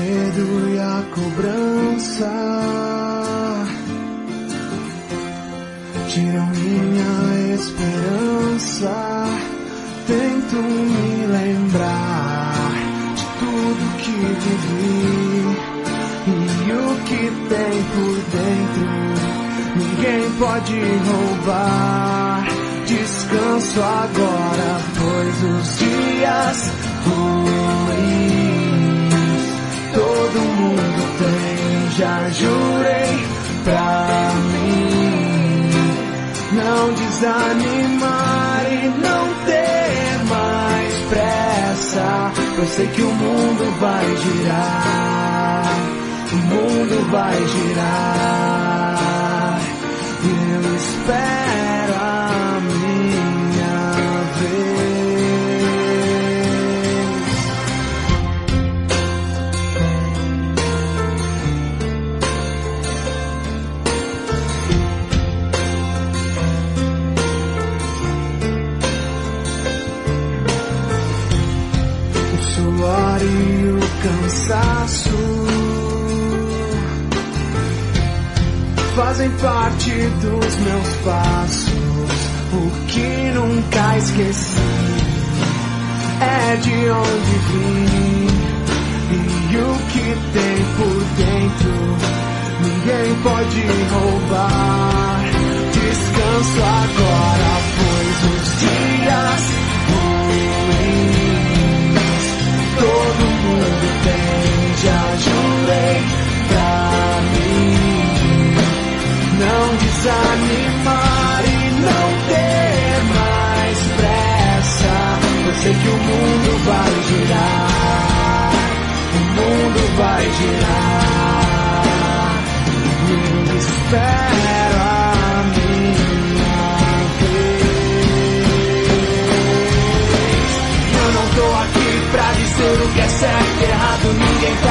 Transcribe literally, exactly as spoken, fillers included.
medo e a cobrança tiram minha esperança. Tento me lembrar de tudo que vivi e o que tem por dentro. Ninguém pode roubar. Descanso agora, pois os dias ruins todo mundo tem. Já jurei pra mim não desanimar e não ter mais pressa. Eu sei que o mundo vai girar, o mundo vai girar, e eu espero a minha vez. O suor e o cansaço fazem parte dos meus passos. O que nunca esqueci é de onde vim e o que tem por dentro. Ninguém pode roubar. Descanso agora, pois os dias ruins todo mundo tem. Já jurei pra mim não desanimar e não ter mais pressa. Eu sei que o mundo vai girar, o mundo vai girar, e eu espero a minha vez. Eu não tô aqui pra dizer o que é certo e errado. Ninguém